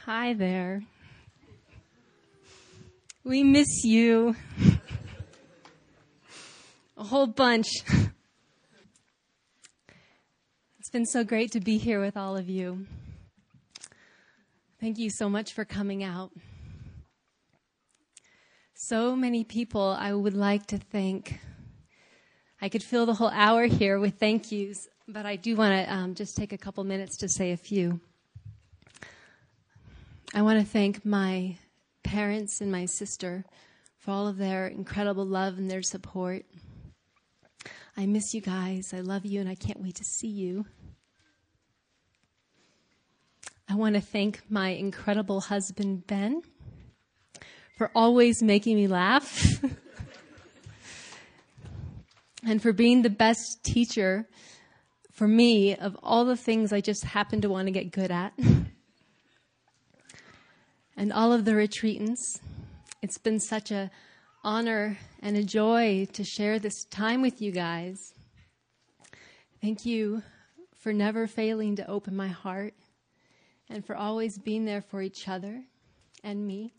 Hi there. We miss you. A whole bunch. It's been so great to be here with all of you. Thank you so much for coming out. So many people I would like to thank. I could fill the whole hour here with thank yous, but I do want to just take a couple minutes to say a few. I want to thank my parents and my sister for all of their incredible love and their support. I miss you guys. I love you, and I can't wait to see you. I want to thank my incredible husband, Ben, for always making me laugh and for being the best teacher for me of all the things I just happen to want to get good at. And all of the retreatants. It's been such an honor and a joy to share this time with you guys. Thank you for never failing to open my heart and for always being there for each other and me.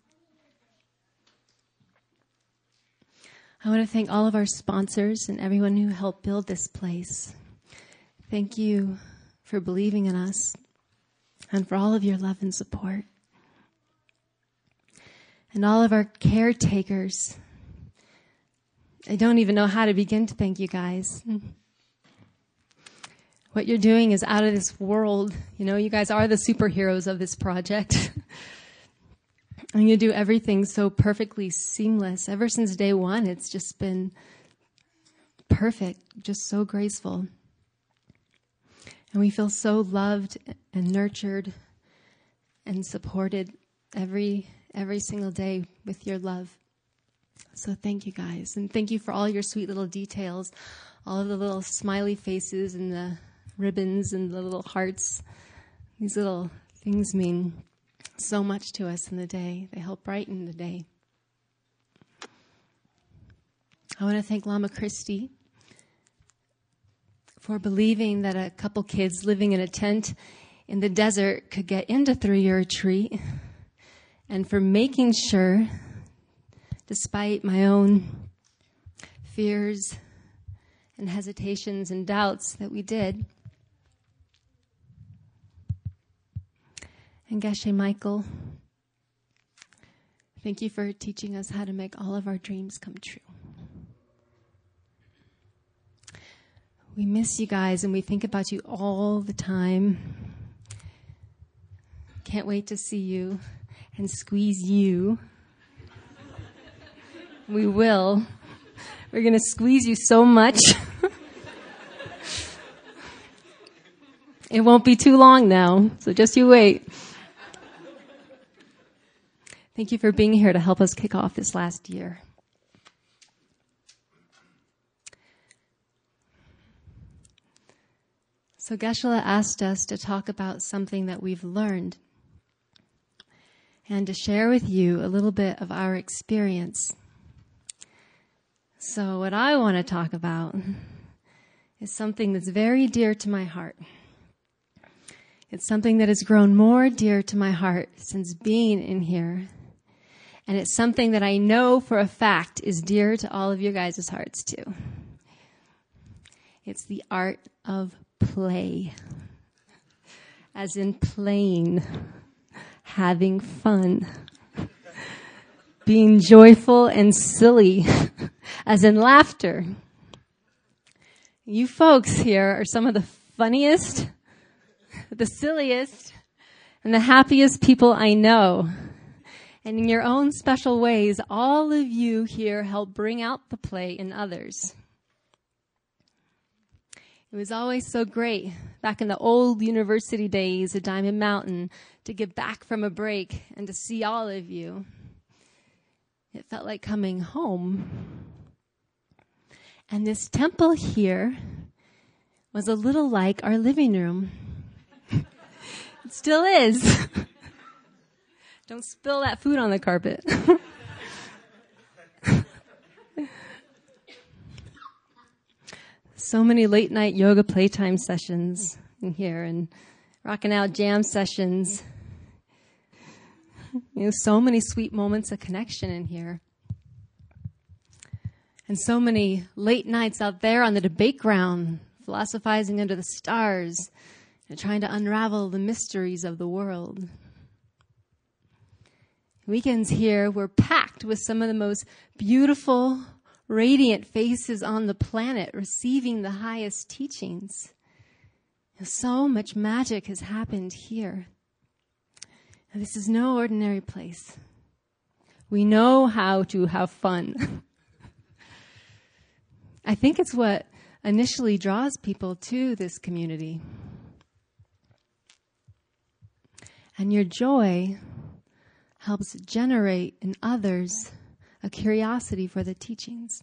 I want to thank all of our sponsors and everyone who helped build this place. Thank you for believing in us and for all of your love and support. And all of our caretakers. I don't even know how to begin to thank you guys. What you're doing is out of this world. You know, you guys are the superheroes of this project. And you do everything so perfectly seamless. Ever since day one, it's just been perfect, just so graceful. And we feel so loved and nurtured and supported every single day with your love. So thank you guys. And thank you for all your sweet little details, all of the little smiley faces and the ribbons and the little hearts. These little things mean so much to us in the day. They help brighten the day. I want to thank Lama Christie for believing that a couple kids living in a tent in the desert could get into 3-year retreat. And for making sure, despite my own fears and hesitations and doubts, that we did. And Geshe Michael, thank you for teaching us how to make all of our dreams come true. We miss you guys and we think about you all the time. Can't wait to see you and squeeze you. We will. We're going to squeeze you so much. It won't be too long now, so just you wait. Thank you for being here to help us kick off this last year. So Geshe-la asked us to talk about something that we've learned and to share with you a little bit of our experience. So what I want to talk about is something that's very dear to my heart. It's something that has grown more dear to my heart since being in here. And it's something that I know for a fact is dear to all of your guys' hearts too. It's the art of play. As in playing. Having fun, being joyful and silly, as in laughter. You folks here are some of the funniest, the silliest, and the happiest people I know. And in your own special ways, all of you here help bring out the play in others. It was always so great back in the old university days at Diamond Mountain to get back from a break and to see all of you. It felt like coming home. And this temple here was a little like our living room. It still is. Don't spill that food on the carpet. So many late night yoga playtime sessions in here and rocking out jam sessions. So many sweet moments of connection in here. And so many late nights out there on the debate ground, philosophizing under the stars, and trying to unravel the mysteries of the world. Weekends here were packed with some of the most beautiful, radiant faces on the planet receiving the highest teachings. So much magic has happened here. And this is no ordinary place. We know how to have fun. I think it's what initially draws people to this community. And your joy helps generate in others a curiosity for the teachings.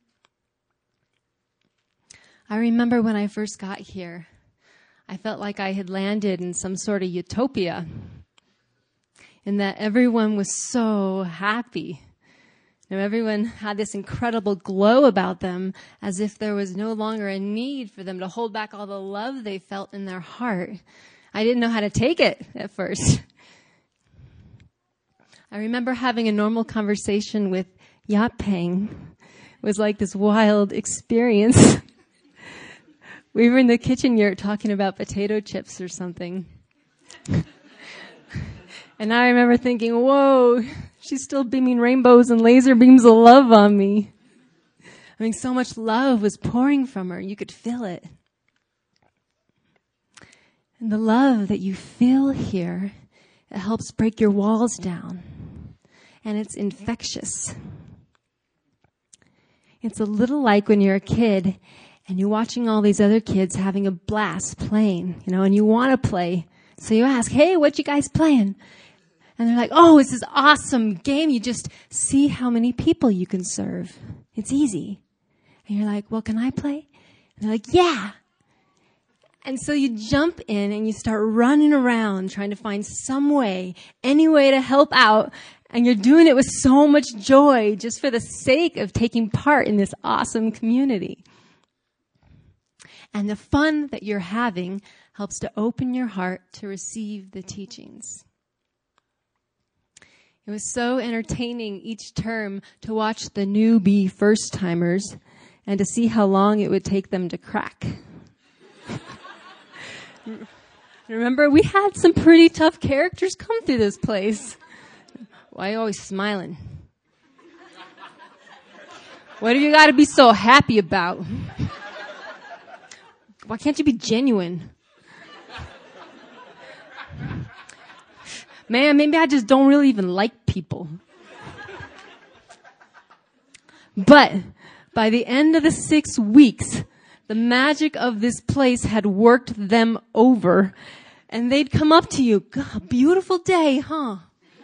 I remember when I first got here, I felt like I had landed in some sort of utopia, in that everyone was so happy. Everyone had this incredible glow about them, as if there was no longer a need for them to hold back all the love they felt in their heart. I didn't know how to take it at first. I remember having a normal conversation with Yapeng. It was like this wild experience. We were in the kitchen yurt talking about potato chips or something. And I remember thinking, whoa, she's still beaming rainbows and laser beams of love on me. I mean, so much love was pouring from her. You could feel it. And the love that you feel here, it helps break your walls down. And it's infectious. It's a little like when you're a kid and you're watching all these other kids having a blast playing, and you want to play. So you ask, hey, what you guys playing? And they're like, oh, it's this awesome game. You just see how many people you can serve. It's easy. And you're like, well, can I play? And they're like, yeah. And so you jump in and you start running around trying to find some way, any way to help out. And you're doing it with so much joy just for the sake of taking part in this awesome community. And the fun that you're having helps to open your heart to receive the teachings. It was so entertaining each term to watch the newbie first-timers and to see how long it would take them to crack. Remember, we had some pretty tough characters come through this place. Why are you always smiling? What do you got to be so happy about? Why can't you be genuine? Man, maybe I just don't really even like people. But by the end of the 6 weeks, the magic of this place had worked them over. And they'd come up to you. God, beautiful day, huh?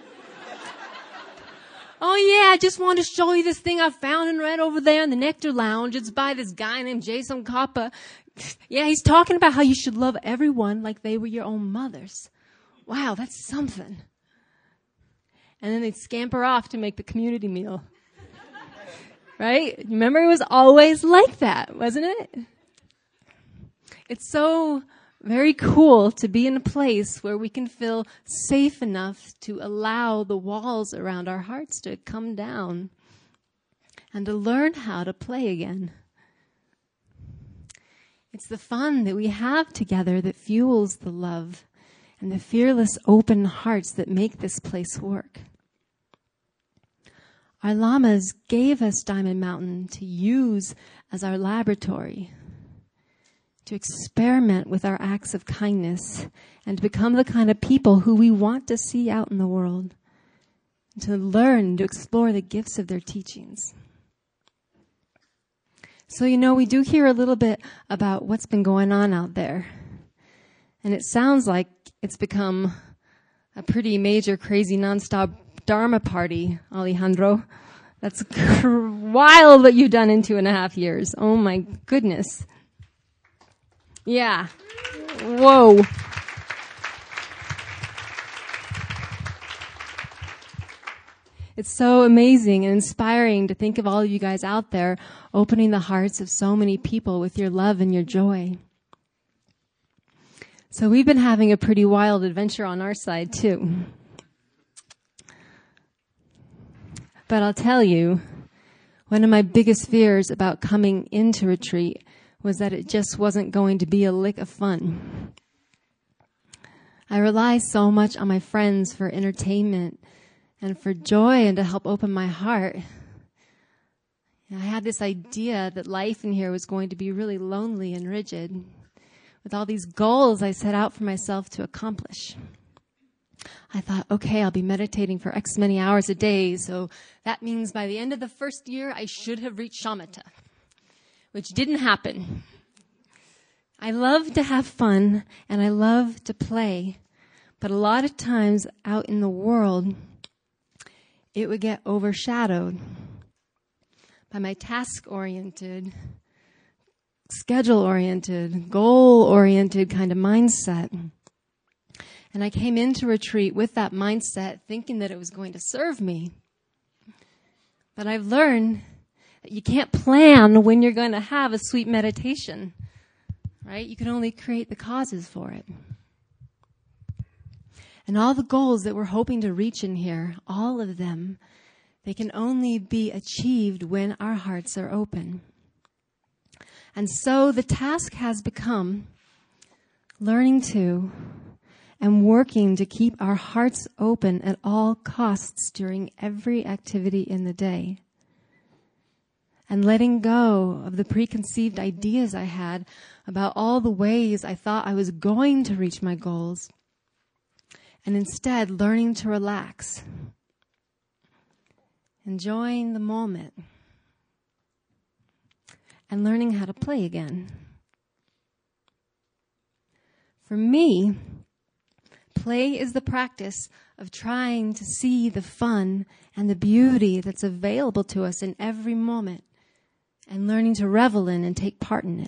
Oh yeah, I just wanted to show you this thing I found and read over there in the Nectar Lounge. It's by this guy named Jason Kappa. Yeah, he's talking about how you should love everyone like they were your own mothers. Wow, that's something. And then they'd scamper off to make the community meal. Right? Remember, it was always like that, wasn't it? It's so very cool to be in a place where we can feel safe enough to allow the walls around our hearts to come down and to learn how to play again. It's the fun that we have together that fuels the love and the fearless open hearts that make this place work. Our lamas gave us Diamond Mountain to use as our laboratory, to experiment with our acts of kindness and to become the kind of people who we want to see out in the world, to learn, to explore the gifts of their teachings. So, we do hear a little bit about what's been going on out there. And it sounds like it's become a pretty major, crazy, nonstop Dharma party, Alejandro. That's wild what you've done in 2.5 years. Oh my goodness. Yeah. Whoa. It's so amazing and inspiring to think of all of you guys out there opening the hearts of so many people with your love and your joy. So we've been having a pretty wild adventure on our side too. But I'll tell you, one of my biggest fears about coming into retreat was that it just wasn't going to be a lick of fun. I rely so much on my friends for entertainment and for joy and to help open my heart. I had this idea that life in here was going to be really lonely and rigid, with all these goals I set out for myself to accomplish. I thought, okay, I'll be meditating for X many hours a day, so that means by the end of the first year, I should have reached shamatha, which didn't happen. I love to have fun, and I love to play, but a lot of times out in the world, it would get overshadowed by my task-oriented, schedule-oriented, goal-oriented kind of mindset. And I came into retreat with that mindset, thinking that it was going to serve me. But I've learned that you can't plan when you're going to have a sweet meditation, right? You can only create the causes for it. And all the goals that we're hoping to reach in here, all of them, they can only be achieved when our hearts are open. And so the task has become learning to and working to keep our hearts open at all costs during every activity in the day. And letting go of the preconceived ideas I had about all the ways I thought I was going to reach my goals. And instead learning to relax, enjoying the moment, and learning how to play again. For me, play is the practice of trying to see the fun and the beauty that's available to us in every moment and learning to revel in and take part in it.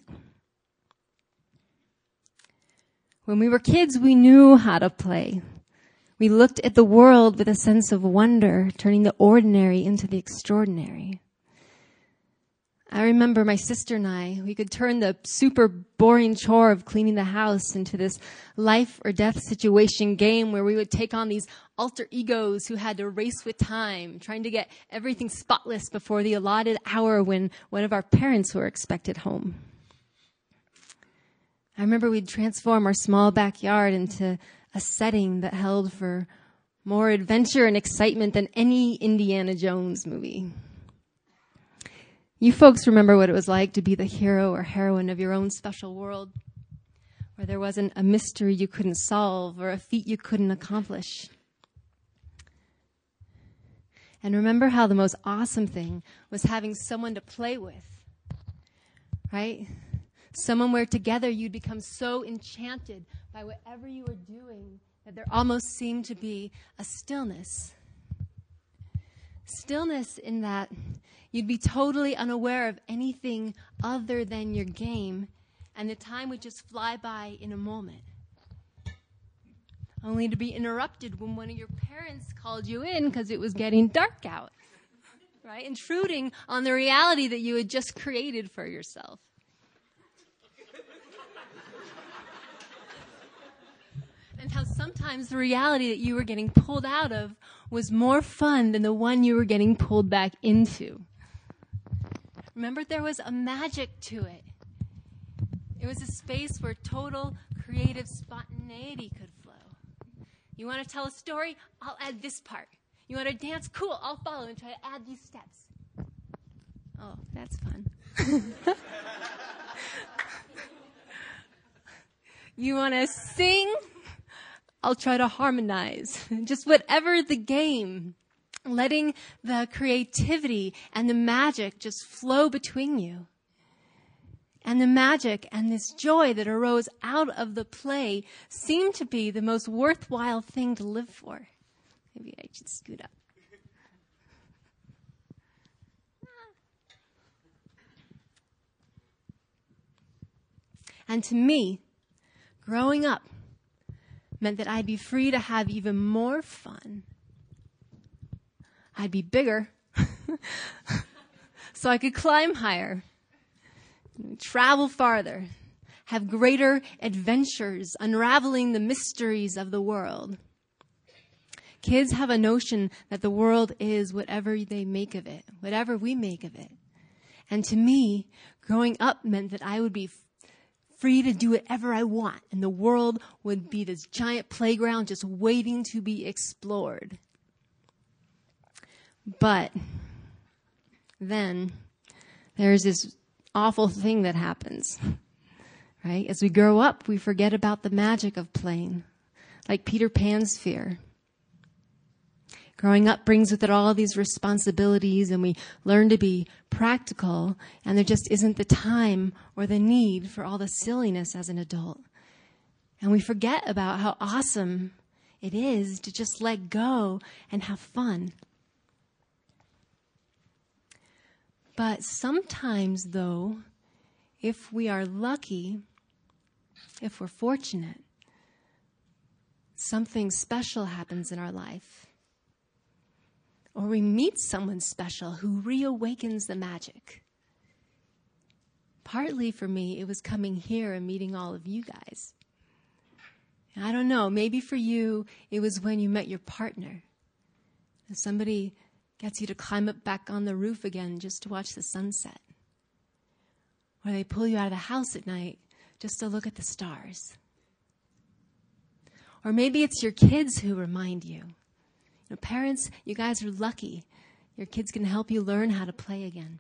When we were kids, we knew how to play. We looked at the world with a sense of wonder, turning the ordinary into the extraordinary. I remember my sister and I, we could turn the super boring chore of cleaning the house into this life or death situation game where we would take on these alter egos who had to race with time, trying to get everything spotless before the allotted hour when one of our parents were expected home. I remember we'd transform our small backyard into a setting that held for more adventure and excitement than any Indiana Jones movie. You folks remember what it was like to be the hero or heroine of your own special world, where there wasn't a mystery you couldn't solve or a feat you couldn't accomplish. And remember how the most awesome thing was having someone to play with, right? Someone where together you'd become so enchanted by whatever you were doing that there almost seemed to be a stillness. Stillness in that you'd be totally unaware of anything other than your game, and the time would just fly by in a moment. Only to be interrupted when one of your parents called you in because it was getting dark out, right? Intruding on the reality that you had just created for yourself. And how sometimes the reality that you were getting pulled out of was more fun than the one you were getting pulled back into. Remember, there was a magic to it. It was a space where total creative spontaneity could flow. You want to tell a story? I'll add this part. You want to dance? Cool, I'll follow and try to add these steps. Oh, that's fun. You want to sing? I'll try to harmonize. Just whatever the game. Letting the creativity and the magic just flow between you. And the magic and this joy that arose out of the play seemed to be the most worthwhile thing to live for. Maybe I should scoot up. And to me, growing up meant that I'd be free to have even more fun. I'd be bigger, so I could climb higher, travel farther, have greater adventures, unraveling the mysteries of the world. Kids have a notion that the world is whatever they make of it, whatever we make of it. And to me, growing up meant that I would be free to do whatever I want, and the world would be this giant playground just waiting to be explored. But then there's this awful thing that happens, right? As we grow up, we forget about the magic of playing, like Peter Pan's fear. Growing up brings with it all these responsibilities, and we learn to be practical, and there just isn't the time or the need for all the silliness as an adult. And we forget about how awesome it is to just let go and have fun. But sometimes, though, if we are lucky, if we're fortunate, something special happens in our life. Or we meet someone special who reawakens the magic. Partly for me, it was coming here and meeting all of you guys. I don't know, maybe for you, it was when you met your partner. And somebody gets you to climb up back on the roof again just to watch the sunset. Or they pull you out of the house at night just to look at the stars. Or maybe it's your kids who remind you. Parents, you guys are lucky. Your kids can help you learn how to play again.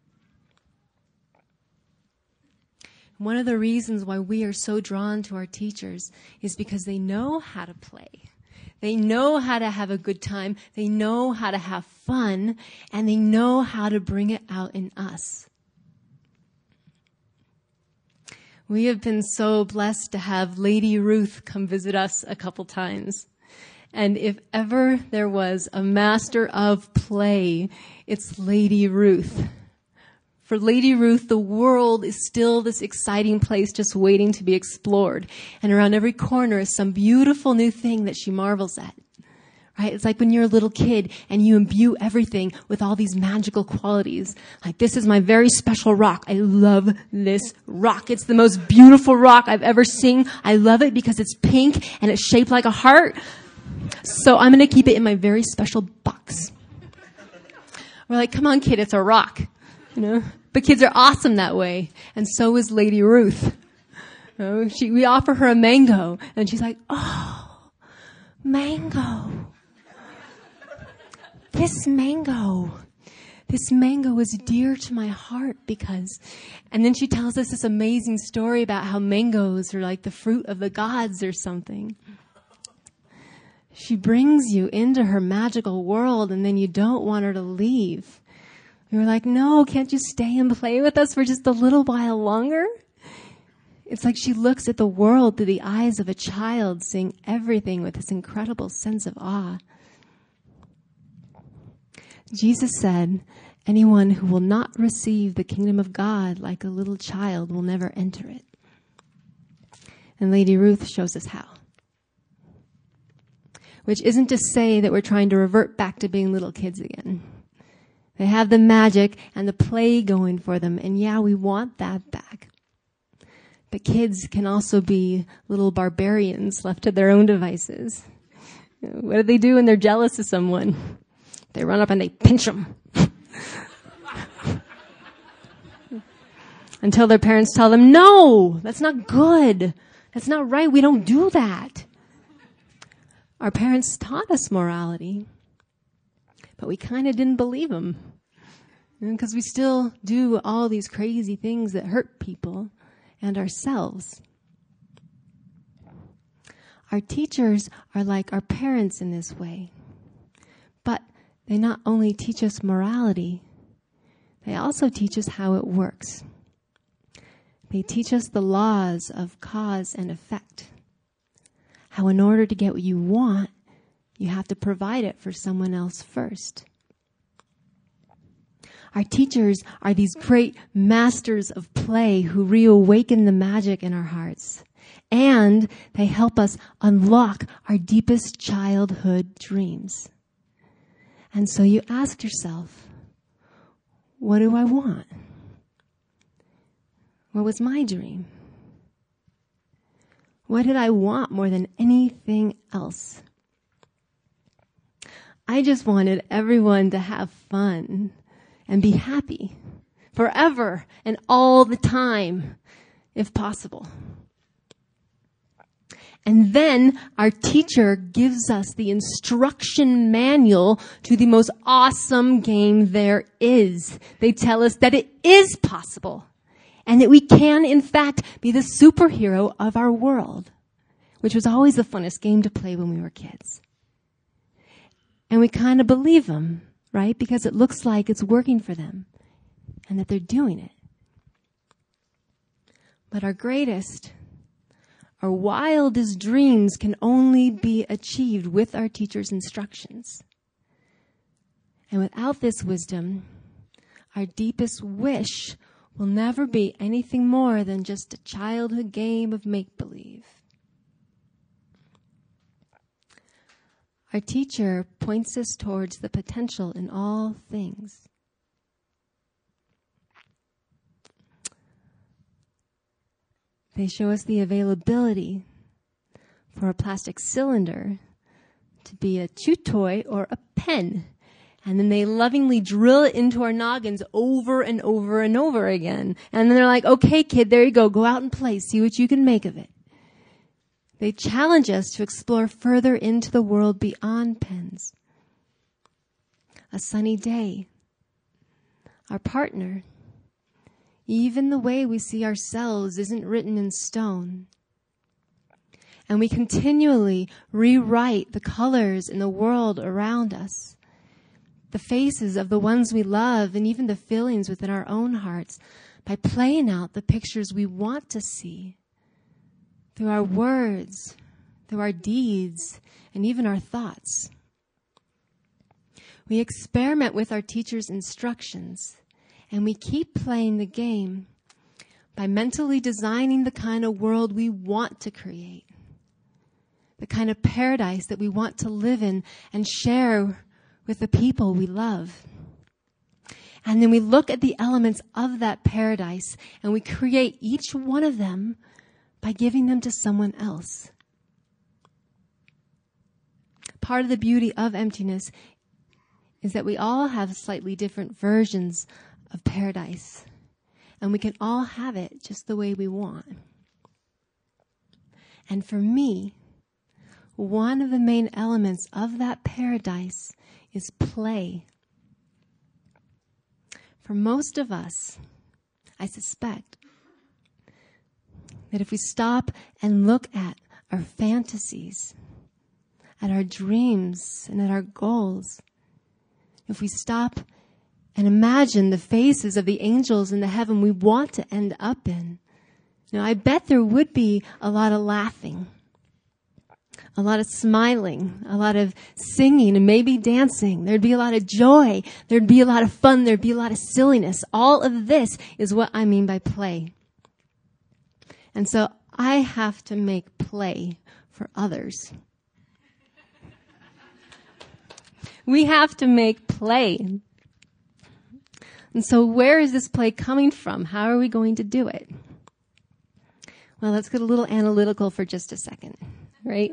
One of the reasons why we are so drawn to our teachers is because they know how to play. They know how to have a good time. They know how to have fun. And they know how to bring it out in us. We have been so blessed to have Lady Ruth come visit us a couple times. And if ever there was a master of play, it's Lady Ruth. For Lady Ruth, the world is still this exciting place just waiting to be explored. And around every corner is some beautiful new thing that she marvels at. Right? It's like when you're a little kid and you imbue everything with all these magical qualities. Like, this is my very special rock. I love this rock. It's the most beautiful rock I've ever seen. I love it because it's pink and it's shaped like a heart. So I'm going to keep it in my very special box. We're like, come on, kid, it's a rock. But kids are awesome that way. And so is Lady Ruth. We offer her a mango, and she's like, oh, mango. This mango is dear to my heart because, and then she tells us this amazing story about how mangoes are like the fruit of the gods or something. She brings you into her magical world, and then you don't want her to leave. You're like, no, can't you stay and play with us for just a little while longer? It's like she looks at the world through the eyes of a child, seeing everything with this incredible sense of awe. Jesus said, anyone who will not receive the kingdom of God like a little child will never enter it. And Lady Ruth shows us how. Which isn't to say that we're trying to revert back to being little kids again. They have the magic and the play going for them, and yeah, we want that back. But kids can also be little barbarians left to their own devices. What do they do when they're jealous of someone? They run up and they pinch them. Until their parents tell them, no, that's not good. That's not right. We don't do that. Our parents taught us morality, but we kind of didn't believe them. Because we still do all these crazy things that hurt people and ourselves. Our teachers are like our parents in this way. But they not only teach us morality, they also teach us how it works. They teach us the laws of cause and effect. How in order to get what you want, you have to provide it for someone else first. Our teachers are these great masters of play who reawaken the magic in our hearts. And they help us unlock our deepest childhood dreams. And so you ask yourself, what do I want? What was my dream? What did I want more than anything else? I just wanted everyone to have fun and be happy forever and all the time, if possible. And then our teacher gives us the instruction manual to the most awesome game there is. They tell us that it is possible and that we can, in fact, be the superhero of our world, which was always the funnest game to play when we were kids. And we kind of believe them, right? Because it looks like it's working for them and that they're doing it. But our greatest, our wildest dreams can only be achieved with our teacher's instructions. And without this wisdom, our deepest wish will never be anything more than just a childhood game of make-believe. Our teacher points us towards the potential in all things. They show us the availability for a plastic cylinder to be a chew toy or a pen. And then they lovingly drill it into our noggins over and over and over again. And then they're like, okay, kid, there you go. Go out and play. See what you can make of it. They challenge us to explore further into the world beyond pens. A sunny day. Our partner. Even the way we see ourselves isn't written in stone. And we continually rewrite the colors in the world around us, the faces of the ones we love, and even the feelings within our own hearts by playing out the pictures we want to see through our words, through our deeds, and even our thoughts. We experiment with our teacher's instructions, and we keep playing the game by mentally designing the kind of world we want to create, the kind of paradise that we want to live in and share with the people we love. And then we look at the elements of that paradise and we create each one of them by giving them to someone else. Part of the beauty of emptiness is that we all have slightly different versions of paradise, and we can all have it just the way we want. And for me, one of the main elements of that paradise is play. For most of us, I suspect that if we stop and look at our fantasies, at our dreams, and at our goals, if we stop and imagine the faces of the angels in the heaven we want to end up in, I bet there would be a lot of laughing, a lot of smiling, a lot of singing, and maybe dancing. There'd be a lot of joy. There'd be a lot of fun. There'd be a lot of silliness. All of this is what I mean by play. And so I have to make play for others. We have to make play. And so where is this play coming from? How are we going to do it? Well, let's get a little analytical for just a second, right?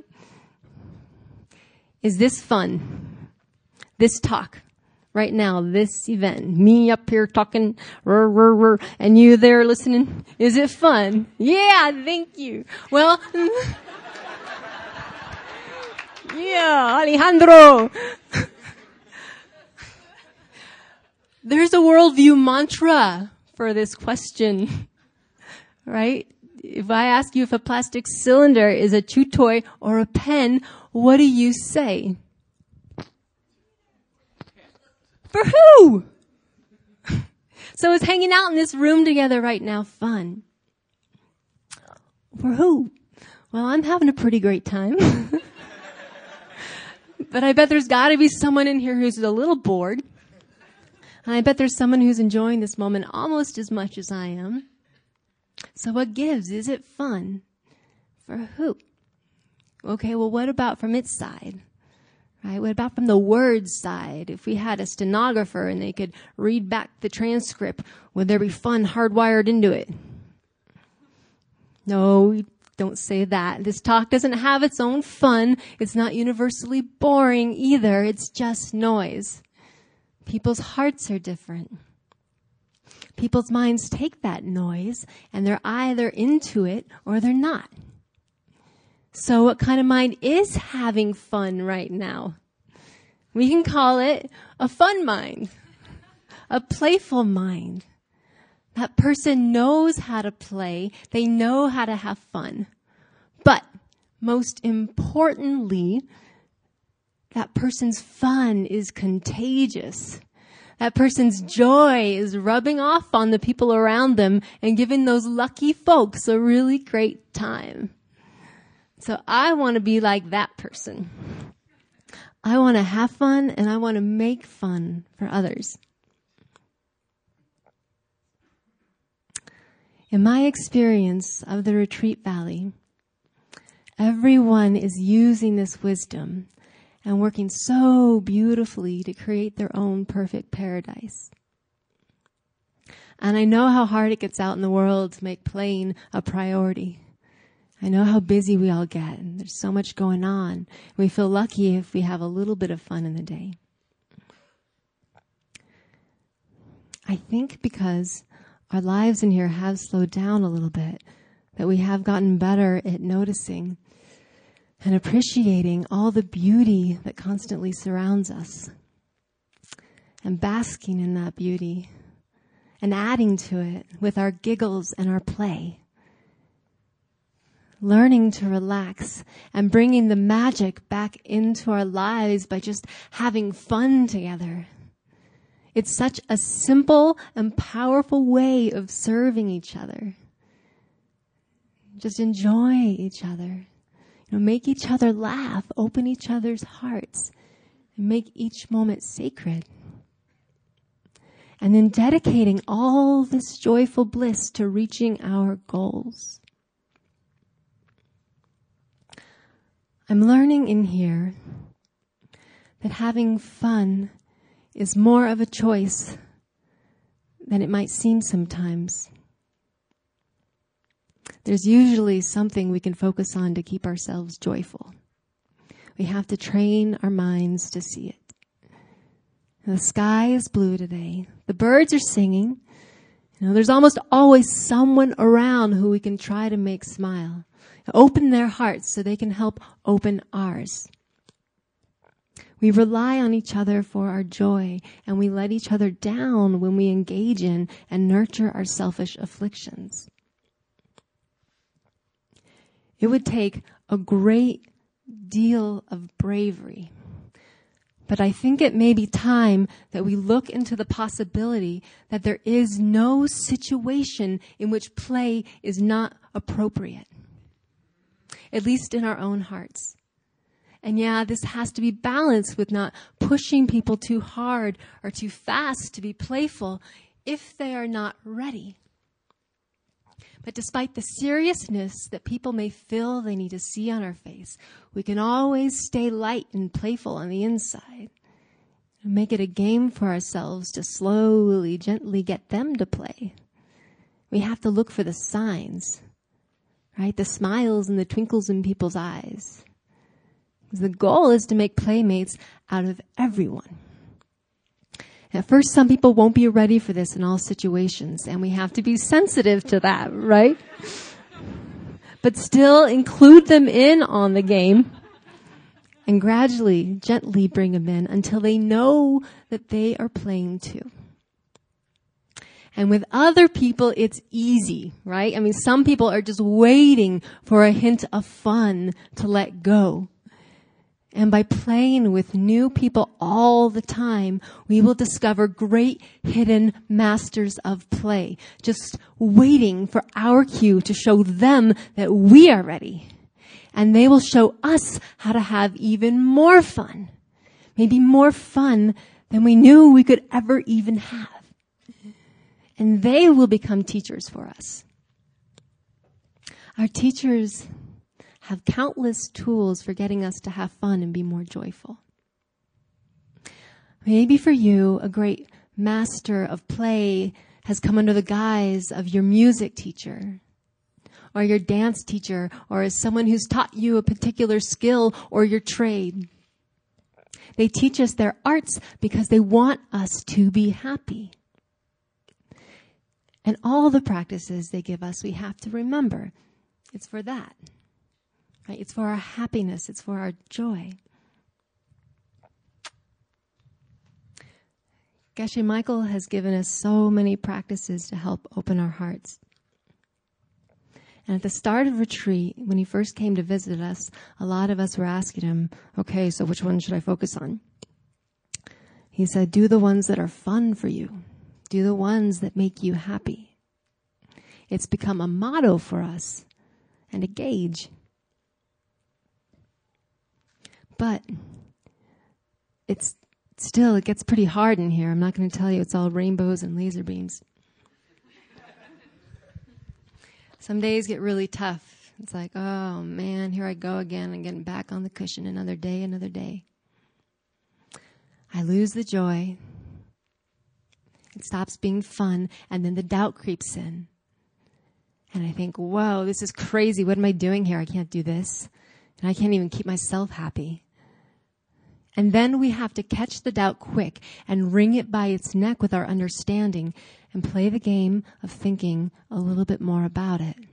Is this fun? This talk right now, this event, me up here talking, and you there listening. Is it fun? Yeah, thank you. Well, yeah, Alejandro. There's a worldview mantra for this question, right? If I ask you if a plastic cylinder is a chew toy or a pen, what do you say? For who? So is hanging out in this room together right now fun? For who? Well, I'm having a pretty great time. But I bet there's got to be someone in here who's a little bored. And I bet there's someone who's enjoying this moment almost as much as I am. So what gives? Is it fun? For who? Okay, well, what about from its side? Right? What about from the words side? If we had a stenographer and they could read back the transcript, would there be fun hardwired into it? No, we'd don't say that. This talk doesn't have its own fun. It's not universally boring either. It's just noise. People's hearts are different. People's minds take that noise and they're either into it or they're not. So what kind of mind is having fun right now? We can call it a fun mind, a playful mind. That person knows how to play. They know how to have fun. But most importantly, that person's fun is contagious. That person's joy is rubbing off on the people around them and giving those lucky folks a really great time. So I want to be like that person. I want to have fun and I want to make fun for others. In my experience of the Retreat Valley, everyone is using this wisdom and working so beautifully to create their own perfect paradise. And I know how hard it gets out in the world to make playing a priority. I know how busy we all get, and there's so much going on. We feel lucky if we have a little bit of fun in the day. I think because our lives in here have slowed down a little bit, that we have gotten better at noticing and appreciating all the beauty that constantly surrounds us, and basking in that beauty, and adding to it with our giggles and our play. Learning to relax and bringing the magic back into our lives by just having fun together. It's such a simple and powerful way of serving each other. Just enjoy each other. Make each other laugh, open each other's hearts, and make each moment sacred. And then dedicating all this joyful bliss to reaching our goals. I'm learning in here that having fun is more of a choice than it might seem sometimes. There's usually something we can focus on to keep ourselves joyful. We have to train our minds to see it. The sky is blue today. The birds are singing. There's almost always someone around who we can try to make smile. Open their hearts so they can help open ours. We rely on each other for our joy, and we let each other down when we engage in and nurture our selfish afflictions. It would take a great deal of bravery, but I think it may be time that we look into the possibility that there is no situation in which play is not appropriate, at least in our own hearts. And yeah, this has to be balanced with not pushing people too hard or too fast to be playful if they are not ready. But despite the seriousness that people may feel they need to see on our face, we can always stay light and playful on the inside. And make it a game for ourselves to slowly, gently get them to play. We have to look for the signs, right? The smiles and the twinkles in people's eyes. The goal is to make playmates out of everyone. At first, some people won't be ready for this in all situations, and we have to be sensitive to that, right? But still include them in on the game and gradually, gently bring them in until they know that they are playing too. And with other people, it's easy, right? I mean, some people are just waiting for a hint of fun to let go. And by playing with new people all the time, we will discover great hidden masters of play, just waiting for our cue to show them that we are ready. And they will show us how to have even more fun, maybe more fun than we knew we could ever even have. And they will become teachers for us. Our teachers have countless tools for getting us to have fun and be more joyful. Maybe for you, a great master of play has come under the guise of your music teacher. or your dance teacher, or as someone who's taught you a particular skill or your trade. They teach us their arts because they want us to be happy. And all the practices they give us, we have to remember. It's for that. Right? It's for our happiness. It's for our joy. Geshe Michael has given us so many practices to help open our hearts. And at the start of retreat, when he first came to visit us, a lot of us were asking him, okay, so which one should I focus on? He said, do the ones that are fun for you. Do the ones that make you happy. It's become a motto for us and a gauge. But it gets pretty hard in here. I'm not going to tell you it's all rainbows and laser beams. Some days get really tough. It's like, oh man, here I go again. I'm getting back on the cushion. Another day, another day. I lose the joy. It stops being fun. And then the doubt creeps in. And I think, whoa, this is crazy. What am I doing here? I can't do this. And I can't even keep myself happy. And then we have to catch the doubt quick and wring it by its neck with our understanding and play the game of thinking a little bit more about it.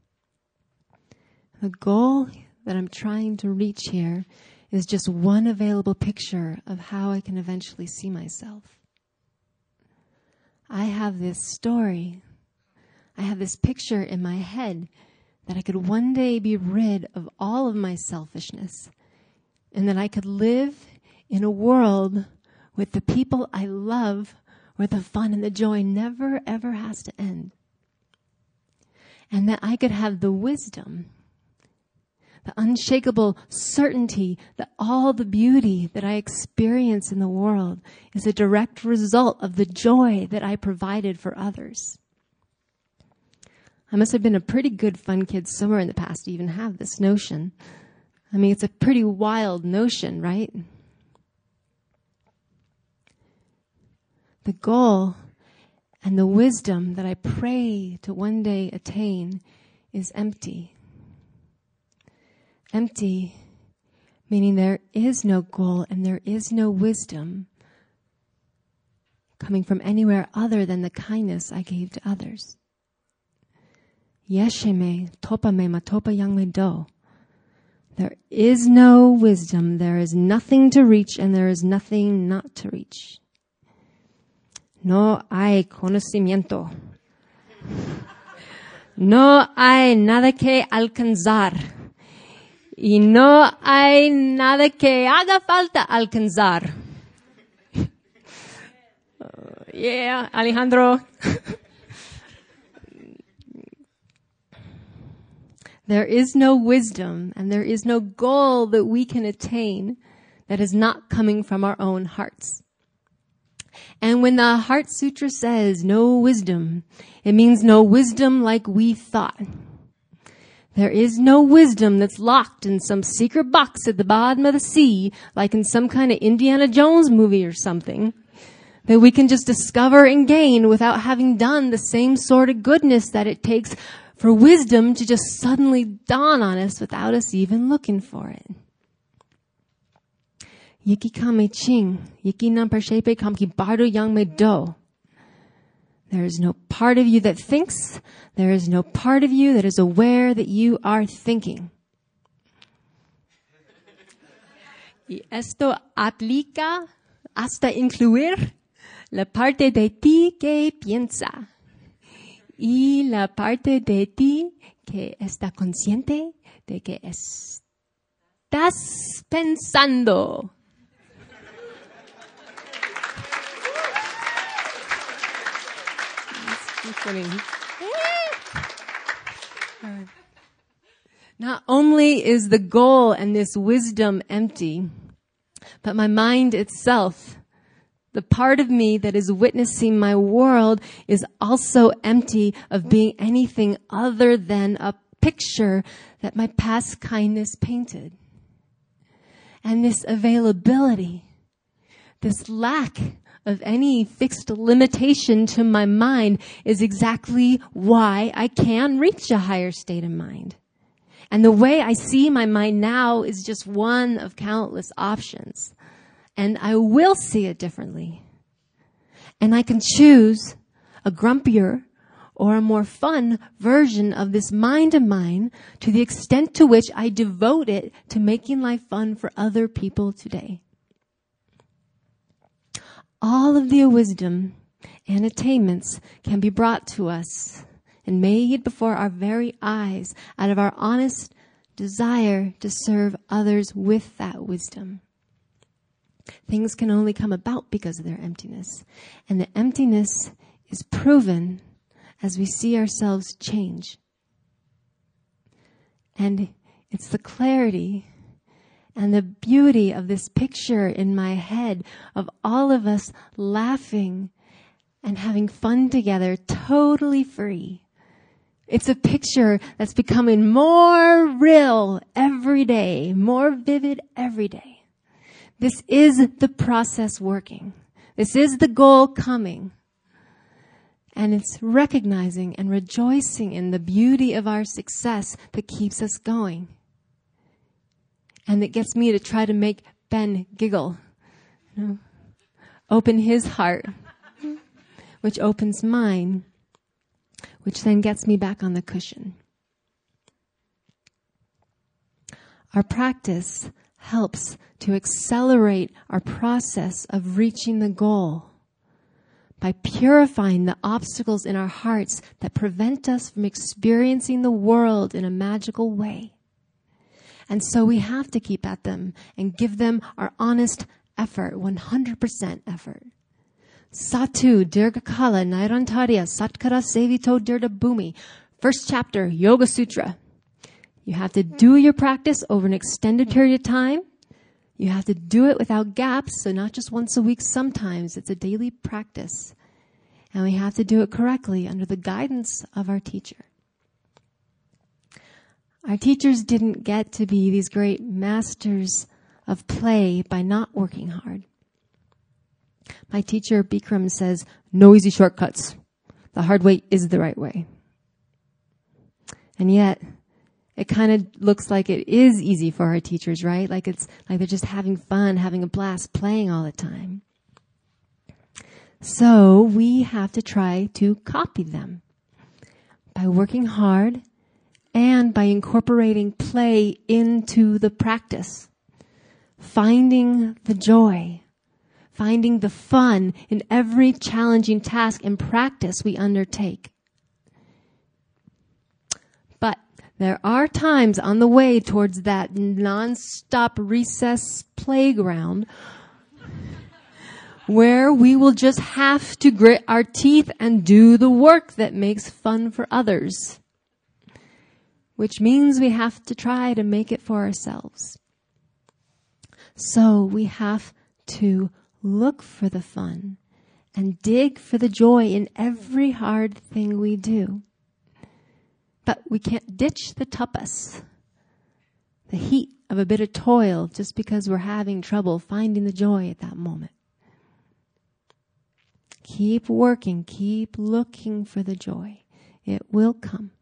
The goal that I'm trying to reach here is just one available picture of how I can eventually see myself. I have this story. I have this picture in my head that I could one day be rid of all of my selfishness and that I could live in a world with the people I love where the fun and the joy never, ever has to end. And that I could have the wisdom, the unshakable certainty that all the beauty that I experience in the world is a direct result of the joy that I provided for others. I must have been a pretty good fun kid somewhere in the past to even have this notion. I mean, it's a pretty wild notion, right? The goal and the wisdom that I pray to one day attain is empty. Empty, meaning there is no goal and there is no wisdom coming from anywhere other than the kindness I gave to others. Yesheme topame matopa yangme do. There is no wisdom, there is nothing to reach, and there is nothing not to reach. No hay conocimiento. No hay nada que alcanzar. Y no hay nada que haga falta alcanzar. Yeah, Alejandro. There is no wisdom and there is no goal that we can attain that is not coming from our own hearts. And when the Heart Sutra says no wisdom, it means no wisdom like we thought. There is no wisdom that's locked in some secret box at the bottom of the sea, like in some kind of Indiana Jones movie or something, that we can just discover and gain without having done the same sort of goodness that it takes for wisdom to just suddenly dawn on us without us even looking for it. Yiki kame ching, yiki namparshepe kamki bardo yang me do. There is no part of you that thinks. There is no part of you that is aware that you are thinking. Y esto aplica hasta incluir la parte de ti que piensa y la parte de ti que está consciente de que estás pensando. Not only is the goal and this wisdom empty, but my mind itself, the part of me that is witnessing my world, is also empty of being anything other than a picture that my past kindness painted. And this availability, this lack of any fixed limitation to my mind is exactly why I can reach a higher state of mind. And the way I see my mind now is just one of countless options. And I will see it differently. And I can choose a grumpier or a more fun version of this mind of mine to the extent to which I devote it to making life fun for other people today. All of the wisdom and attainments can be brought to us and made before our very eyes out of our honest desire to serve others with that wisdom. Things can only come about because of their emptiness. And the emptiness is proven as we see ourselves change. And it's the clarity and the beauty of this picture in my head of all of us laughing and having fun together, totally free. It's a picture that's becoming more real every day, more vivid every day. This is the process working. This is the goal coming. And it's recognizing and rejoicing in the beauty of our success that keeps us going. And that gets me to try to make Ben giggle. You know? Open his heart, which opens mine, which then gets me back on the cushion. Our practice helps to accelerate our process of reaching the goal by purifying the obstacles in our hearts that prevent us from experiencing the world in a magical way. And so we have to keep at them and give them our honest effort, 100% effort. Satu Dirghakala Nairantarya Satkara Sevito Dirda Bhumi. First chapter, Yoga Sutra. You have to do your practice over an extended period of time. You have to do it without gaps, so not just once a week sometimes. It's a daily practice. And we have to do it correctly under the guidance of our teacher. Our teachers didn't get to be these great masters of play by not working hard. My teacher, Bikram, says, no easy shortcuts. The hard way is the right way. And yet, it kind of looks like it is easy for our teachers, right? Like they're just having fun, having a blast, playing all the time. So we have to try to copy them by working hard and by incorporating play into the practice, finding the joy, finding the fun in every challenging task and practice we undertake. But there are times on the way towards that non-stop recess playground where we will just have to grit our teeth and do the work that makes fun for others, which means we have to try to make it for ourselves. So we have to look for the fun and dig for the joy in every hard thing we do. But we can't ditch the tapas, the heat of a bit of toil, just because we're having trouble finding the joy at that moment. Keep working, keep looking for the joy. It will come.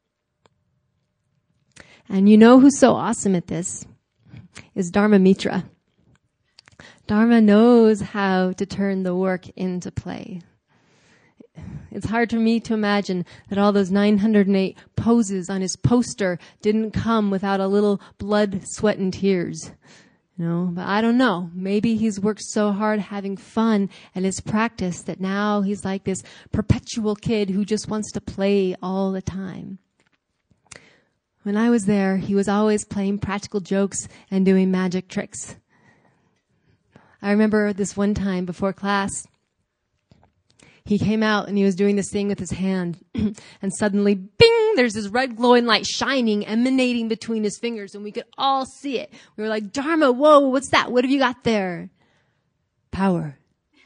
And you know who's so awesome at this is Dharma Mitra. Dharma knows how to turn the work into play. It's hard for me to imagine that all those 908 poses on his poster didn't come without a little blood, sweat, and tears. You know, but I don't know. Maybe he's worked so hard having fun at his practice that now he's like this perpetual kid who just wants to play all the time. When I was there, he was always playing practical jokes and doing magic tricks. I remember this one time before class, he came out and he was doing this thing with his hand and suddenly, bing, there's this red glowing light shining, emanating between his fingers, and we could all see it. We were like, Dharma, whoa, what's that? What have you got there? Power.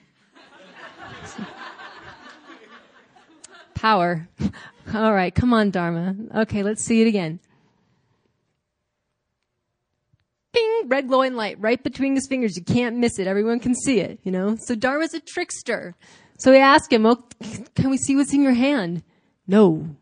Power. All right, come on, Dharma. Okay, let's see it again. Bing! bing, red glowing light right between his fingers. You can't miss it. Everyone can see it, you know. So Dharma's a trickster. So he asked him, "Oh, can we see what's in your hand?" "No."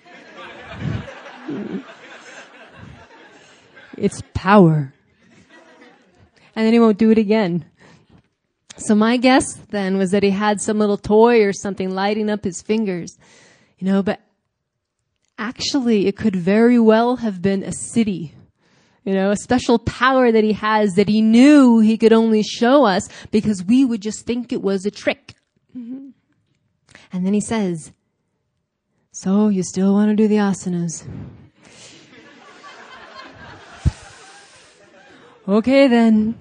"It's power." And then he won't do it again. So my guess then was that he had some little toy or something lighting up his fingers, you know, but actually it could very well have been a city, you know, a special power that he has that he knew he could only show us because we would just think it was a trick. Mm-hmm. And then he says, "So you still want to do the asanas?" "Okay then."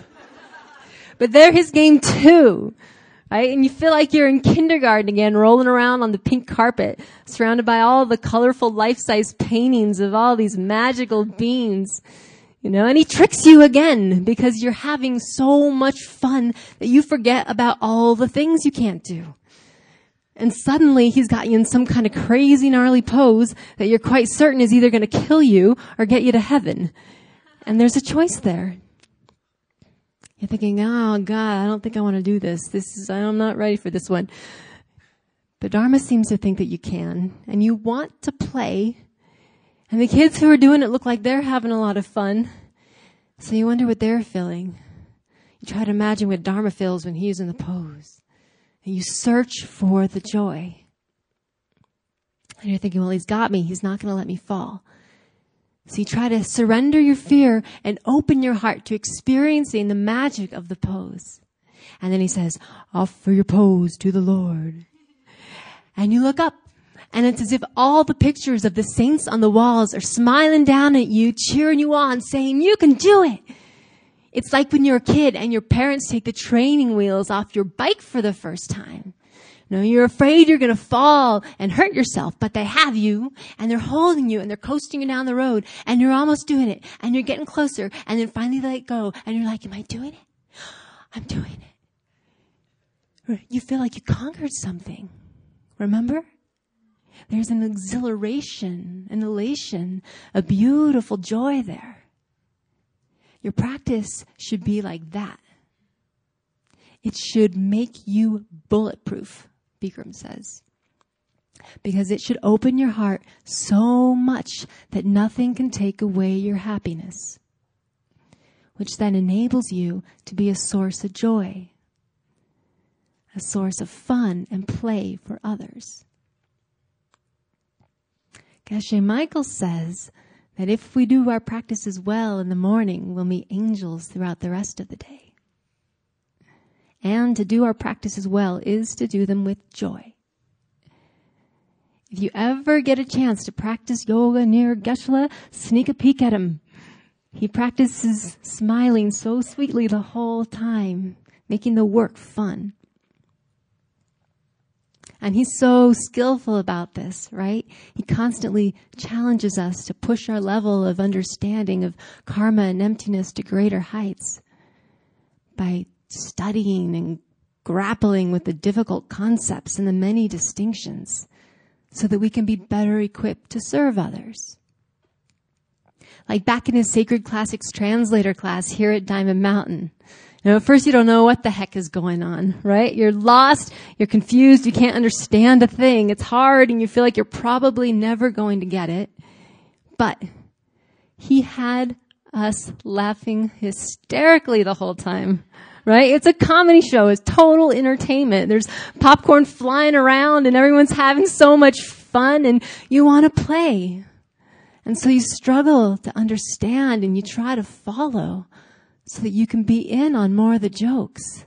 But they're his game too, right? And you feel like you're in kindergarten again, rolling around on the pink carpet, surrounded by all the colorful life-size paintings of all these magical beings, you know, and he tricks you again because you're having so much fun that you forget about all the things you can't do. And suddenly he's got you in some kind of crazy gnarly pose that you're quite certain is either going to kill you or get you to heaven. And there's a choice there. You're thinking, "Oh God, I don't think I want to do this. I'm not ready for this one." But Dharma seems to think that you can, and you want to play. And the kids who are doing it look like they're having a lot of fun. So you wonder what they're feeling. You try to imagine what Dharma feels when he's in the pose. And you search for the joy. And you're thinking, well, he's got me. He's not going to let me fall. So you try to surrender your fear and open your heart to experiencing the magic of the pose. And then he says, "Offer your pose to the Lord." And you look up, and it's as if all the pictures of the saints on the walls are smiling down at you, cheering you on, saying, "You can do it." It's like when you're a kid and your parents take the training wheels off your bike for the first time. You know, you're afraid you're going to fall and hurt yourself, but they have you, and they're holding you, and they're coasting you down the road, and you're almost doing it, and you're getting closer, and then finally they let go, and you're like, "Am I doing it? I'm doing it." You feel like you conquered something. Remember? There's an exhilaration, an elation, a beautiful joy there. Your practice should be like that. It should make you bulletproof, Bikram says. Because it should open your heart so much that nothing can take away your happiness, which then enables you to be a source of joy, a source of fun and play for others. Geshe Michael says that if we do our practices well in the morning, we'll meet angels throughout the rest of the day. And to do our practices well is to do them with joy. If you ever get a chance to practice yoga near Geshe, sneak a peek at him. He practices smiling so sweetly the whole time, making the work fun. And he's so skillful about this, right? He constantly challenges us to push our level of understanding of karma and emptiness to greater heights by studying and grappling with the difficult concepts and the many distinctions so that we can be better equipped to serve others. Like back in his Sacred Classics Translator class here at Diamond Mountain. You know, at first you don't know what the heck is going on, right? You're lost, you're confused, you can't understand a thing. It's hard and you feel like you're probably never going to get it. But he had us laughing hysterically the whole time. Right? It's a comedy show. It's total entertainment. There's popcorn flying around and everyone's having so much fun and you want to play. And so you struggle to understand and you try to follow so that you can be in on more of the jokes.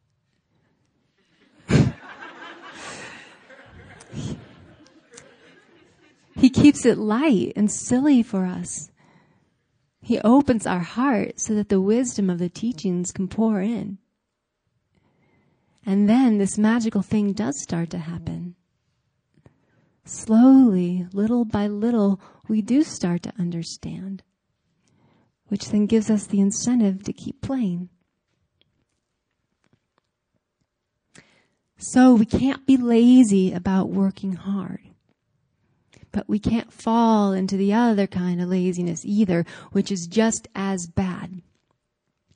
He keeps it light and silly for us. He opens our heart so that the wisdom of the teachings can pour in. And then this magical thing does start to happen. Slowly, little by little, we do start to understand, which then gives us the incentive to keep playing. So we can't be lazy about working hard. But we can't fall into the other kind of laziness either, which is just as bad.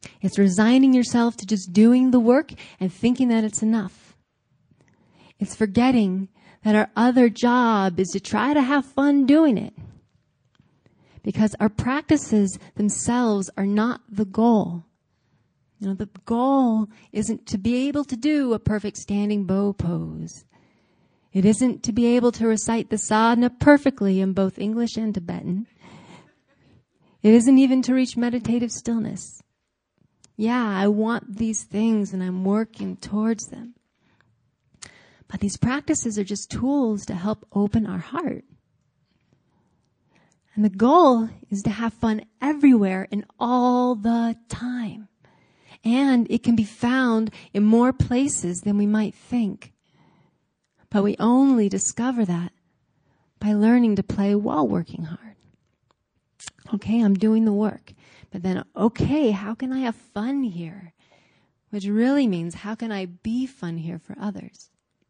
It's resigning yourself to just doing the work and thinking that it's enough. It's forgetting that our other job is to try to have fun doing it. Because our practices themselves are not the goal. You know, the goal isn't to be able to do a perfect standing bow pose. It isn't to be able to recite the sadhana perfectly in both English and Tibetan. It isn't even to reach meditative stillness. Yeah, I want these things and I'm working towards them. But these practices are just tools to help open our heart. And the goal is to have fun everywhere and all the time. And it can be found in more places than we might think. But we only discover that by learning to play while working hard. Okay, I'm doing the work. But then, okay, how can I have fun here? Which really means, how can I be fun here for others?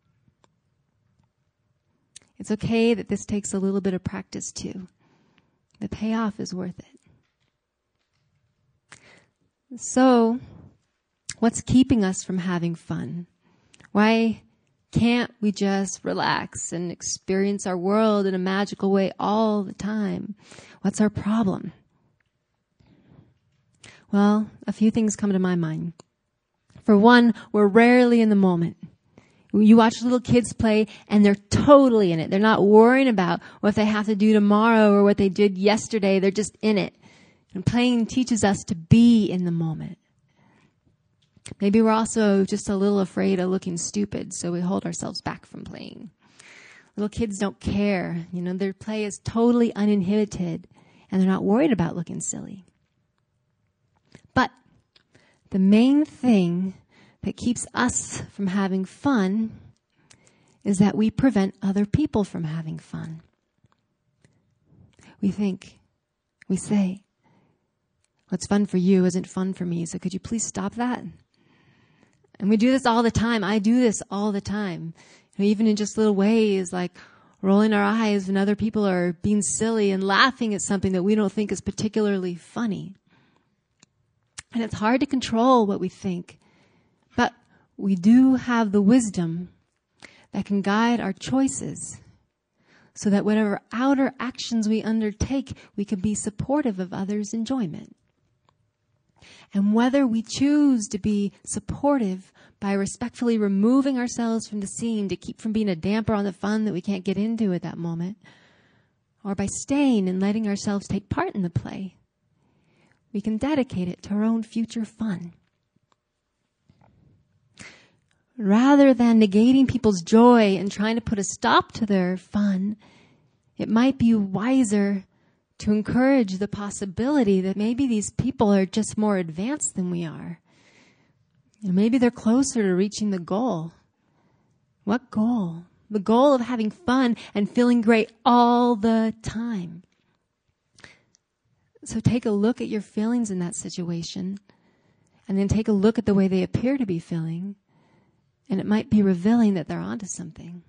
It's okay that this takes a little bit of practice too. The payoff is worth it. So, what's keeping us from having fun? Why can't we just relax and experience our world in a magical way all the time? What's our problem? Well, a few things come to my mind. For one, we're rarely in the moment. You watch little kids play and they're totally in it. They're not worrying about what they have to do tomorrow or what they did yesterday. They're just in it. And playing teaches us to be in the moment. Maybe we're also just a little afraid of looking stupid, so we hold ourselves back from playing. Little kids don't care. You know, their play is totally uninhibited and they're not worried about looking silly. But the main thing that keeps us from having fun is that we prevent other people from having fun. We say, what's fun for you isn't fun for me, so could you please stop that? And we do this all the time. I do this all the time. You know, even in just little ways, like rolling our eyes when other people are being silly and laughing at something that we don't think is particularly funny. And it's hard to control what we think. But we do have the wisdom that can guide our choices so that whatever outer actions we undertake, we can be supportive of others' enjoyment. And whether we choose to be supportive by respectfully removing ourselves from the scene to keep from being a damper on the fun that we can't get into at that moment, or by staying and letting ourselves take part in the play, we can dedicate it to our own future fun. Rather than negating people's joy and trying to put a stop to their fun, it might be wiser to encourage the possibility that maybe these people are just more advanced than we are. And maybe they're closer to reaching the goal. What goal? The goal of having fun and feeling great all the time. So take a look at your feelings in that situation, and then take a look at the way they appear to be feeling. And it might be revealing that they're onto something.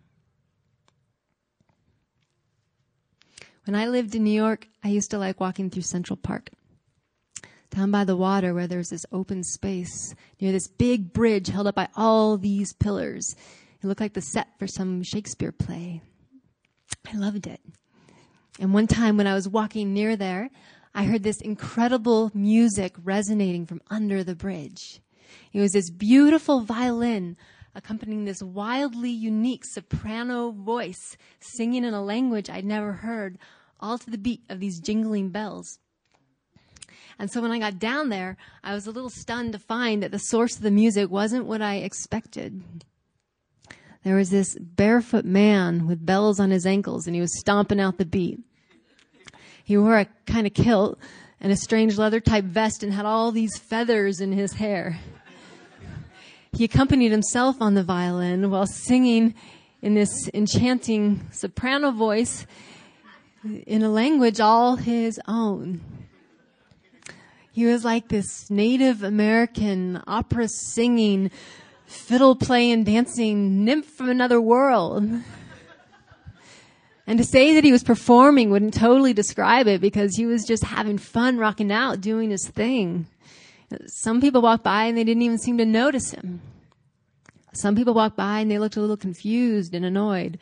When I lived in New York, I used to like walking through Central Park. Down by the water where there's this open space near this big bridge held up by all these pillars. It looked like the set for some Shakespeare play. I loved it. And one time when I was walking near there, I heard this incredible music resonating from under the bridge. It was this beautiful violin accompanying this wildly unique soprano voice singing in a language I'd never heard, all to the beat of these jingling bells. And so when I got down there, I was a little stunned to find that the source of the music wasn't what I expected. There was this barefoot man with bells on his ankles, and he was stomping out the beat. He wore a kind of kilt and a strange leather-type vest and had all these feathers in his hair. He accompanied himself on the violin while singing in this enchanting soprano voice in a language all his own. He was like this Native American opera singing, fiddle playing, dancing nymph from another world. And to say that he was performing wouldn't totally describe it, because he was just having fun rocking out, doing his thing. Some people walked by and they didn't even seem to notice him. Some people walked by and they looked a little confused and annoyed.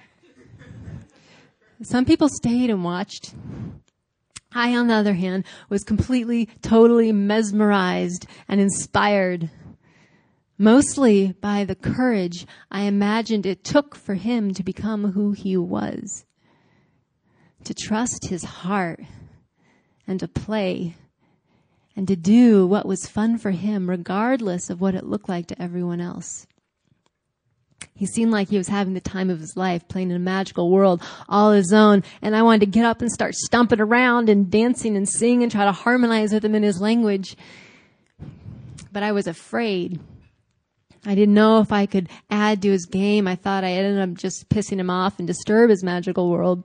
Some people stayed and watched. I, on the other hand, was completely, totally mesmerized and inspired, mostly by the courage I imagined it took for him to become who he was, to trust his heart and to play and to do what was fun for him, regardless of what it looked like to everyone else. He seemed like he was having the time of his life, playing in a magical world all his own, and I wanted to get up and start stomping around and dancing and singing and try to harmonize with him in his language. But I was afraid. I didn't know if I could add to his game. I thought I ended up just pissing him off and disturb his magical world.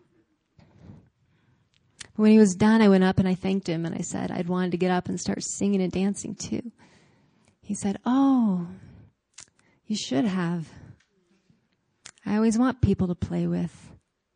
When he was done, I went up and I thanked him and I said I'd wanted to get up and start singing and dancing too. He said, "Oh, you should have. I always want people to play with."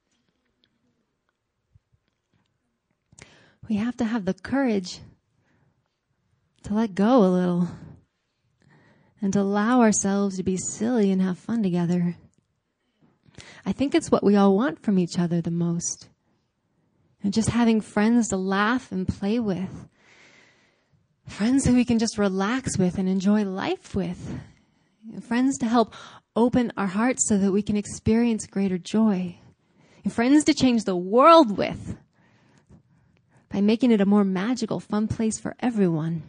We have to have the courage to let go a little and to allow ourselves to be silly and have fun together. I think it's what we all want from each other the most. And just having friends to laugh and play with. Friends who we can just relax with and enjoy life with. Friends to help open our hearts so that we can experience greater joy. And friends to change the world with by making it a more magical, fun place for everyone.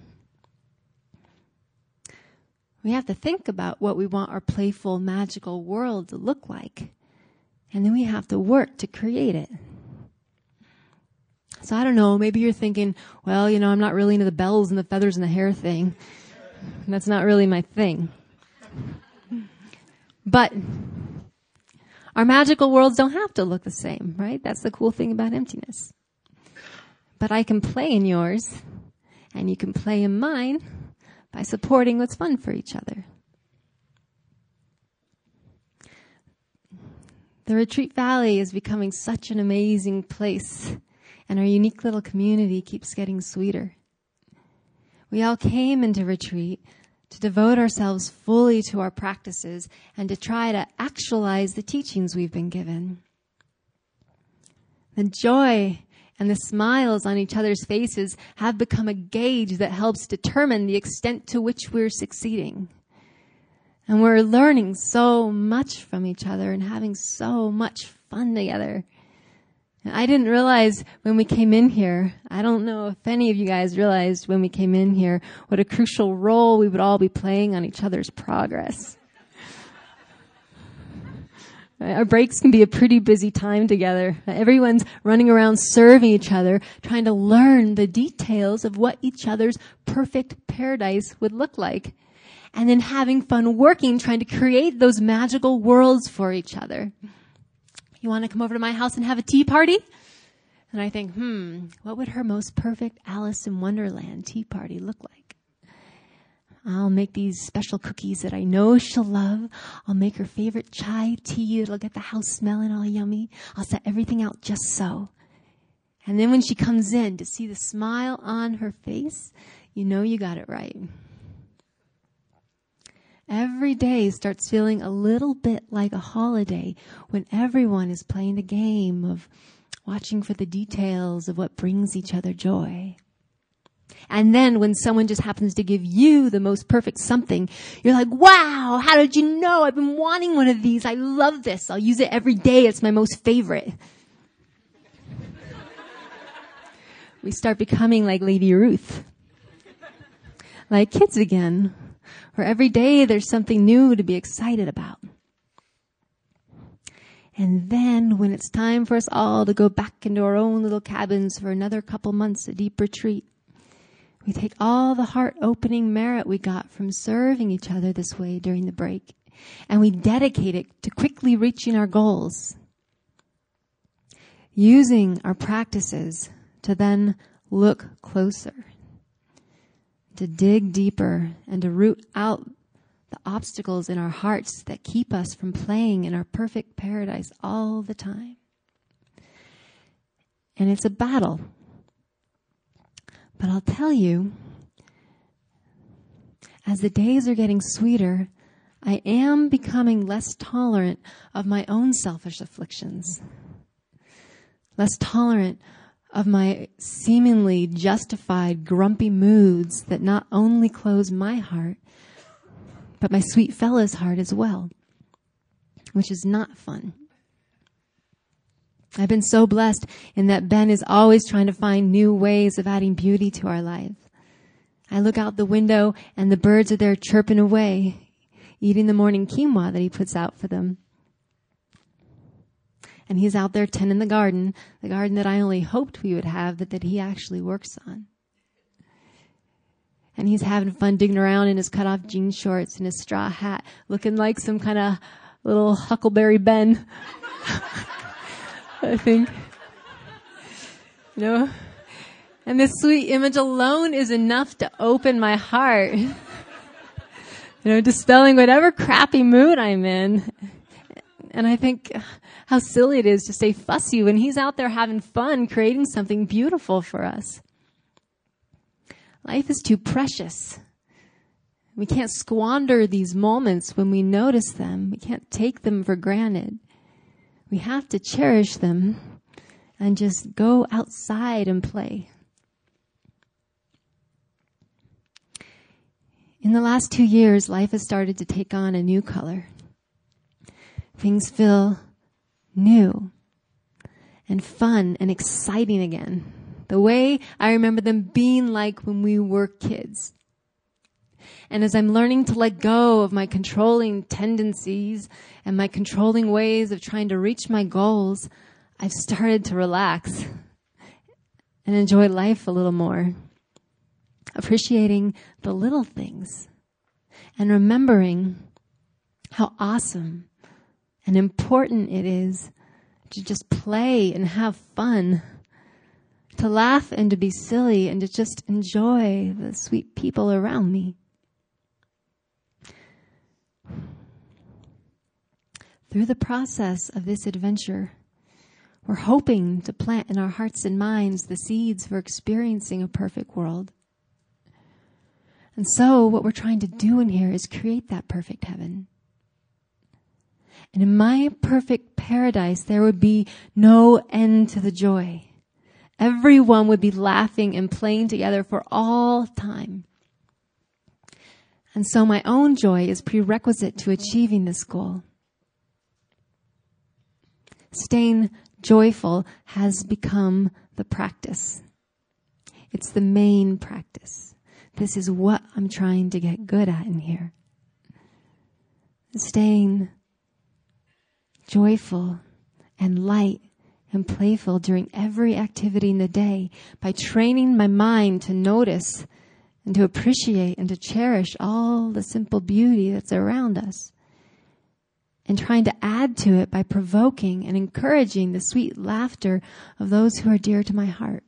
We have to think about what we want our playful, magical world to look like. And then we have to work to create it. So I don't know, maybe you're thinking, well, I'm not really into the bells and the feathers and the hair thing. That's not really my thing. But our magical worlds don't have to look the same, right? That's the cool thing about emptiness. But I can play in yours, and you can play in mine by supporting what's fun for each other. The Retreat Valley is becoming such an amazing place, and our unique little community keeps getting sweeter. We all came into retreat to devote ourselves fully to our practices and to try to actualize the teachings we've been given. The joy and the smiles on each other's faces have become a gauge that helps determine the extent to which we're succeeding. And we're learning so much from each other and having so much fun together. I didn't realize when we came in here, I don't know if any of you guys realized when we came in here, what a crucial role we would all be playing on each other's progress. Our breaks can be a pretty busy time together. Everyone's running around serving each other, trying to learn the details of what each other's perfect paradise would look like. And then having fun working, trying to create those magical worlds for each other. You want to come over to my house and have a tea party? And I think, what would her most perfect Alice in Wonderland tea party look like? I'll make these special cookies that I know she'll love. I'll make her favorite chai tea. It'll get the house smelling all yummy. I'll set everything out just so. And then when she comes in, to see the smile on her face, you know you got it right. Every day starts feeling a little bit like a holiday when everyone is playing the game of watching for the details of what brings each other joy. And then when someone just happens to give you the most perfect something, you're like, wow, how did you know? I've been wanting one of these. I love this. I'll use it every day. It's my most favorite. We start becoming like Lady Ruth. Like kids again. Where every day there's something new to be excited about. And then when it's time for us all to go back into our own little cabins for another couple months of deep retreat, we take all the heart-opening merit we got from serving each other this way during the break, and we dedicate it to quickly reaching our goals. Using our practices to then look closer, to dig deeper and to root out the obstacles in our hearts that keep us from playing in our perfect paradise all the time. And it's a battle. But I'll tell you, As the days are getting sweeter, I am becoming less tolerant of my own selfish afflictions, less tolerant of my seemingly justified grumpy moods that not only close my heart, but my sweet fella's heart as well, which is not fun. I've been so blessed in that Ben is always trying to find new ways of adding beauty to our lives. I look out the window and the birds are there chirping away, eating the morning quinoa that he puts out for them. And he's out there tending the garden that I only hoped we would have, but that he actually works on. And he's having fun digging around in his cut-off jean shorts and his straw hat, looking like some kind of little Huckleberry Ben. I think. And this sweet image alone is enough to open my heart. Dispelling whatever crappy mood I'm in. And I think how silly it is to stay fussy when he's out there having fun, creating something beautiful for us. Life is too precious. We can't squander these moments when we notice them. We can't take them for granted. We have to cherish them and just go outside and play. In the last 2 years, life has started to take on a new color. Things feel new and fun and exciting again, the way I remember them being like when we were kids. And as I'm learning to let go of my controlling tendencies and my controlling ways of trying to reach my goals, I've started to relax and enjoy life a little more, appreciating the little things and remembering how awesome and important it is to just play and have fun, to laugh and to be silly and to just enjoy the sweet people around me. Through the process of this adventure, we're hoping to plant in our hearts and minds the seeds for experiencing a perfect world. And so what we're trying to do in here is create that perfect heaven. And in my perfect paradise, there would be no end to the joy. Everyone would be laughing and playing together for all time. And so my own joy is prerequisite to achieving this goal. Staying joyful has become the practice. It's the main practice. This is what I'm trying to get good at in here. Staying joyful and light and playful during every activity in the day by training my mind to notice and to appreciate and to cherish all the simple beauty that's around us. And trying to add to it by provoking and encouraging the sweet laughter of those who are dear to my heart.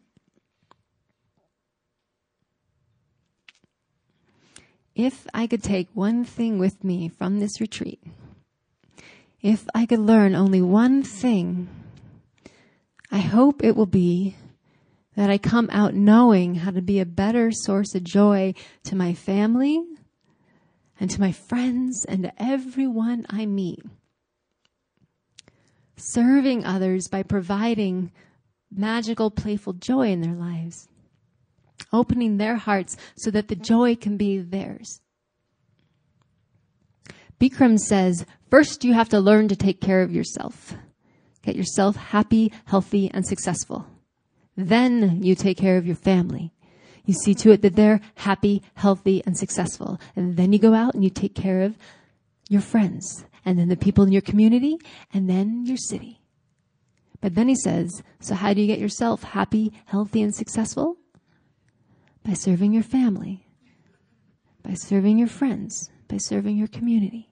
If I could take one thing with me from this retreat, if I could learn only one thing, I hope it will be that I come out knowing how to be a better source of joy to my family and to my friends and to everyone I meet. Serving others by providing magical, playful joy in their lives. Opening their hearts so that the joy can be theirs. Bikram says, first you have to learn to take care of yourself. Get yourself happy, healthy, and successful. Then you take care of your family. You see to it that they're happy, healthy, and successful. And then you go out and you take care of your friends. And then the people in your community. And then your city. But then he says, so how do you get yourself happy, healthy, and successful? By serving your family. By serving your friends. By serving your community.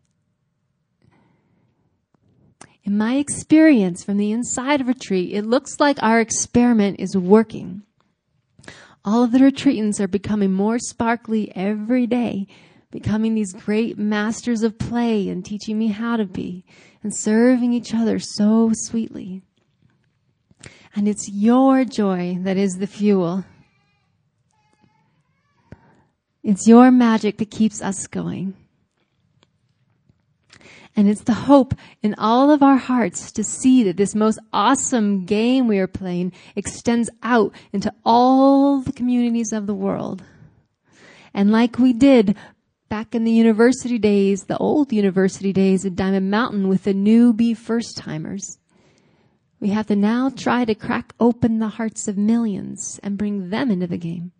In my experience from the inside of retreat, it looks like our experiment is working. All of the retreatants are becoming more sparkly every day, becoming these great masters of play and teaching me how to be and serving each other so sweetly. And it's your joy that is the fuel. It's your magic that keeps us going. And it's the hope in all of our hearts to see that this most awesome game we are playing extends out into all the communities of the world. And like we did back in the university days, the old university days at Diamond Mountain with the newbie first-timers, we have to now try to crack open the hearts of millions and bring them into the game.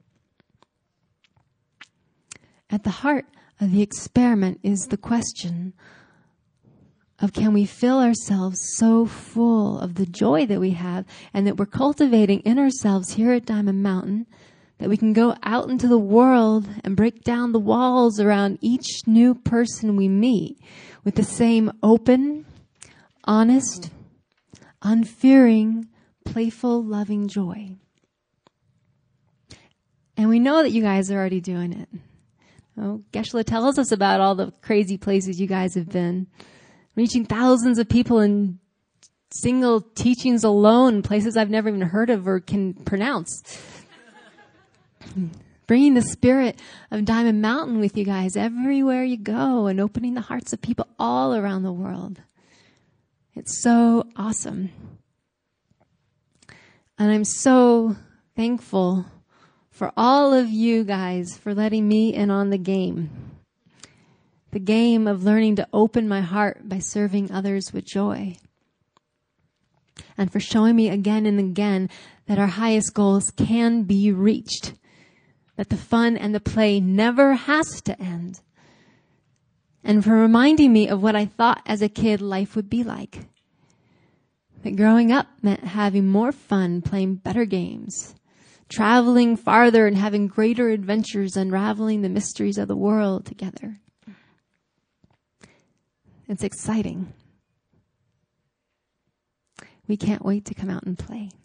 At the heart of the experiment is the question of, can we fill ourselves so full of the joy that we have and that we're cultivating in ourselves here at Diamond Mountain, that we can go out into the world and break down the walls around each new person we meet with the same open, honest, unfearing, playful, loving joy. And we know that you guys are already doing it. Oh, Geshe-la tells us about all the crazy places you guys have been, reaching thousands of people in single teachings alone, places I've never even heard of or can pronounce. Bringing the spirit of Diamond Mountain with you guys everywhere you go and opening the hearts of people all around the world. It's so awesome. And I'm so thankful for all of you guys for letting me in on the game. The game of learning to open my heart by serving others with joy. And for showing me again and again that our highest goals can be reached. That the fun and the play never has to end. And for reminding me of what I thought as a kid life would be like. That growing up meant having more fun, playing better games, traveling farther and having greater adventures, unraveling the mysteries of the world together. It's exciting. We can't wait to come out and play.